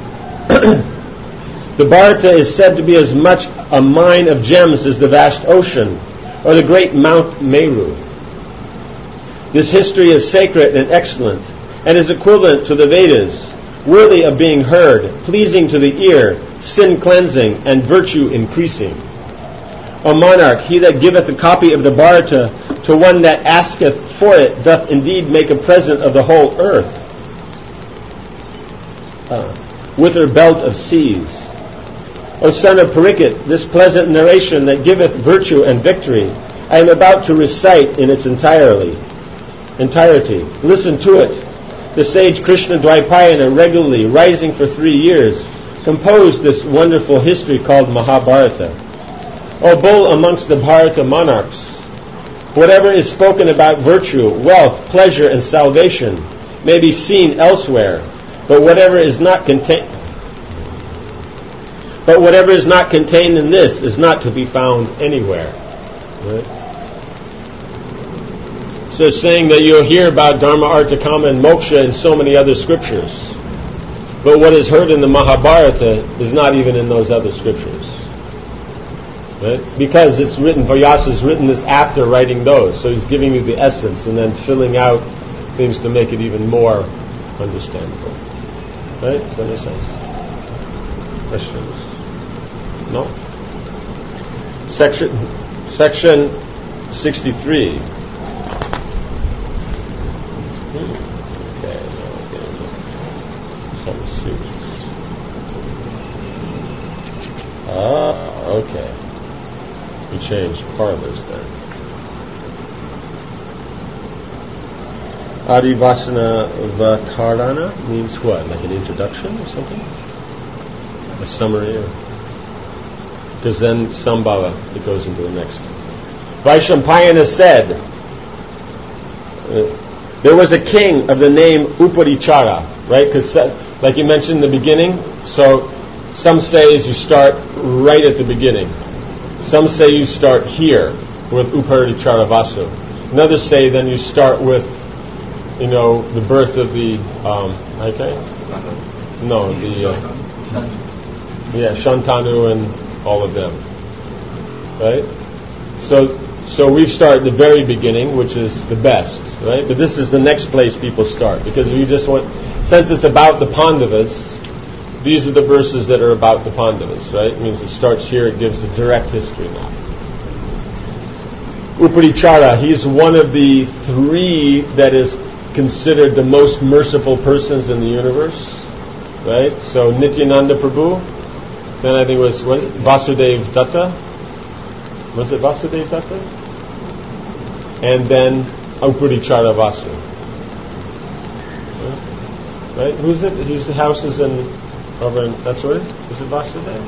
The Bharata is said to be as much a mine of gems as the vast ocean, or the great Mount Meru. This history is sacred and excellent, and is equivalent to the Vedas, worthy of being heard, pleasing to the ear, sin cleansing, and virtue increasing. O monarch, he that giveth a copy of the Bharata to one that asketh for it doth indeed make a present of the whole earth, uh, with her belt of seas. O son of Parikshit, this pleasant narration that giveth virtue and victory, I am about to recite in its entirely, entirety. Listen to it. The sage Krishna Dvaipayana, regularly rising for three years, composed this wonderful history called Mahabharata. O bull amongst the Bharata monarchs, whatever is spoken about virtue, wealth, pleasure, and salvation may be seen elsewhere, but whatever is not contained But whatever is not contained in this is not to be found anywhere. Right? So it's saying that you'll hear about Dharma, Artha, Kama, and Moksha in so many other scriptures. But what is heard in the Mahabharata is not even in those other scriptures. Right? Because it's written, Vyasa's written this after writing those. So he's giving you the essence and then filling out things to make it even more understandable. Right? Does that make sense? Questions? No? Section section sixty-three. Okay, now we're getting some suits. Ah, okay. We changed parlors then. Adivasana Vatarana means what? Like an introduction or something? A summary? Because then Sambhava, it goes into the next. Vaishampayana said, uh, there was a king of the name Uparichara, right? Because, uh, like you mentioned in the beginning, so some say is you start right at the beginning. Some say you start here with Uparichara Vasu. And others say then you start with, you know, the birth of the, um, okay? No, the, uh, yeah, Shantanu and all of them, right? So, so we've started at the very beginning, which is the best, right? But this is the next place people start, because if you just want, since it's about the Pandavas, these are the verses that are about the Pandavas, right? It means it starts here, it gives a direct history now. Uparichara, he's one of the three that is considered the most merciful persons in the universe, right? So Nityananda Prabhu, then I think it was, was it Vasudev Datta? Was it Vasudev Datta? And then Uparichara Vasu. Right? Who's it? Whose house is in, over in, that's what it is? Is it Vasudev?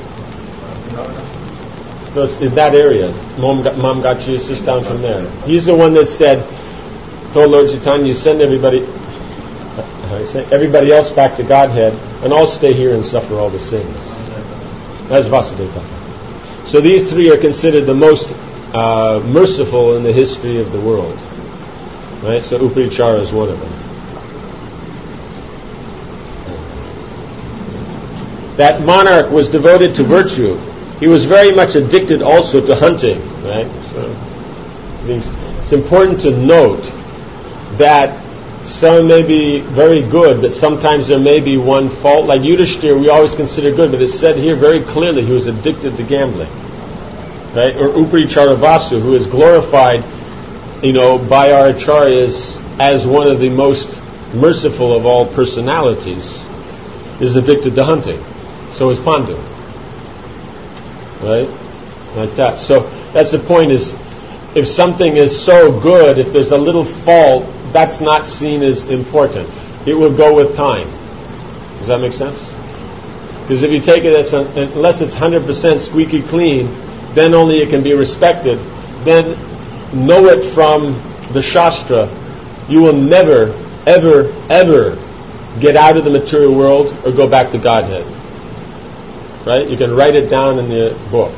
No, it's in that area. Mamgachi is just down from there. He's the one that said, told Lord Chaitanya, send everybody, how do you say, everybody else back to Godhead, and I'll stay here and suffer all the sins. That's Vasudeva. So these three are considered the most uh, merciful in the history of the world. Right? So Uparichara is one of them. That monarch was devoted to virtue. He was very much addicted also to hunting. Right? So it's important to note that some may be very good, but sometimes there may be one fault. Like Yudhishthira, we always consider good, but it's said here very clearly he was addicted to gambling. Right? Or Uparichara Vasu, who is glorified, you know, by our acharyas as one of the most merciful of all personalities, is addicted to hunting. So is Pandu. Right? Like that. So that's the point, is if something is so good, if there's a little fault, that's not seen as important. It will go with time. Does that make sense? Because if you take it as, a, unless it's one hundred percent squeaky clean, then only it can be respected. Then know it from the Shastra. You will never, ever, ever get out of the material world or go back to Godhead. Right? You can write it down in the book.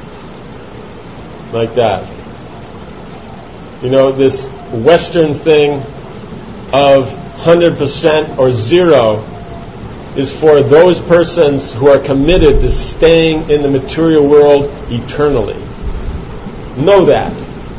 Like that. You know, this Western thing of one hundred percent or zero is for those persons who are committed to staying in the material world eternally. Know that.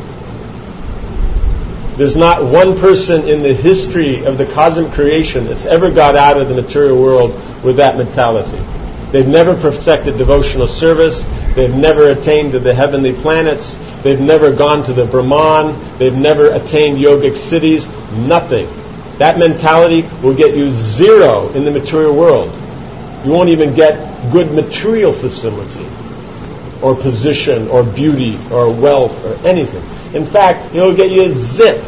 There's not one person in the history of the cosmic creation that's ever got out of the material world with that mentality. They've never perfected devotional service. They've never attained to the heavenly planets. They've never gone to the Brahman. They've never attained yogic cities. Nothing. That mentality will get you zero in the material world. You won't even get good material facility or position or beauty or wealth or anything. In fact, it'll get you a zip.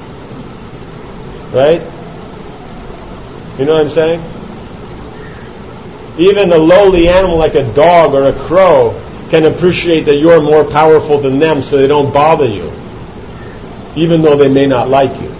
Right? You know what I'm saying? Even a lowly animal like a dog or a crow can appreciate that you're more powerful than them, so they don't bother you, even though they may not like you.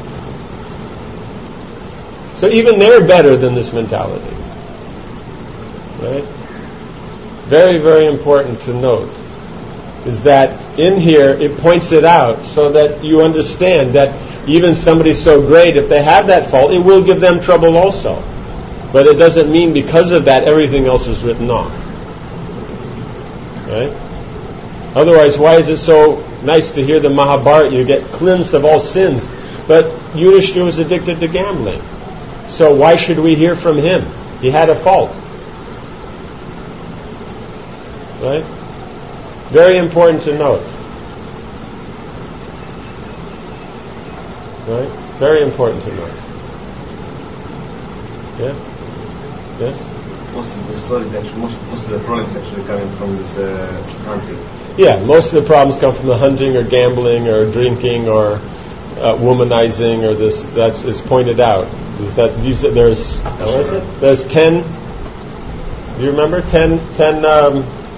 So even they're better than this mentality. Right? Very, very important to note is that in here it points it out so that you understand that even somebody so great, if they have that fault, it will give them trouble also. But it doesn't mean because of that everything else is written off. Right? Otherwise, why is it so nice to hear the Mahabharata? You get cleansed of all sins. But Yudhishthira was addicted to gambling. So why should we hear from him? He had a fault. Right? Very important to note. Right? Very important to know. Yeah? Yes? Most of the stories, actually, most, most of the problems actually coming from this uh, hunting. Yeah, most of the problems come from the hunting or gambling or drinking or uh, womanizing or this. That's is pointed out. Is that these there's what is it? There's ten. Do you remember ten? Ten. Um,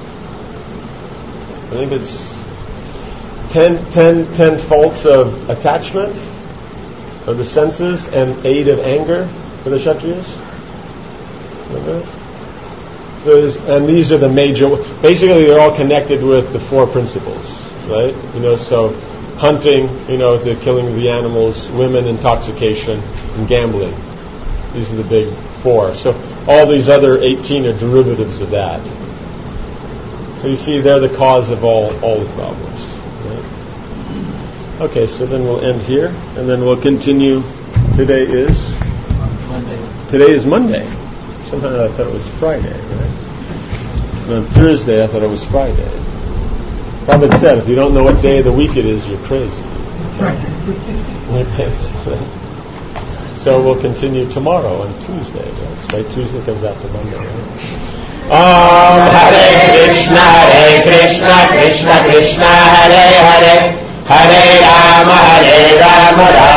I think it's ten, ten, ten faults of attachment of the senses and aid of anger for the Kshatriyas. Remember? So there's, and these are the major. Basically, they're all connected with the four principles, right? You know, so hunting, you know, the killing of the animals, women, intoxication, and gambling. These are the big four. So all these other eighteen are derivatives of that. So you see, they're the cause of all all the problems. Right? Okay, so then we'll end here, and then we'll continue. Today is Monday. Today is Monday. Somehow I thought it was Friday, right? And on Thursday I thought it was Friday. Prabhupada said, if you don't know what day of the week it is, you're crazy. So we'll continue tomorrow on Tuesday, yes, right? Tuesday comes after Monday, right? Om Hare Krishna, Hare Krishna, Krishna Krishna, Hare Hare, Hare Rama, Hare Rama, Rama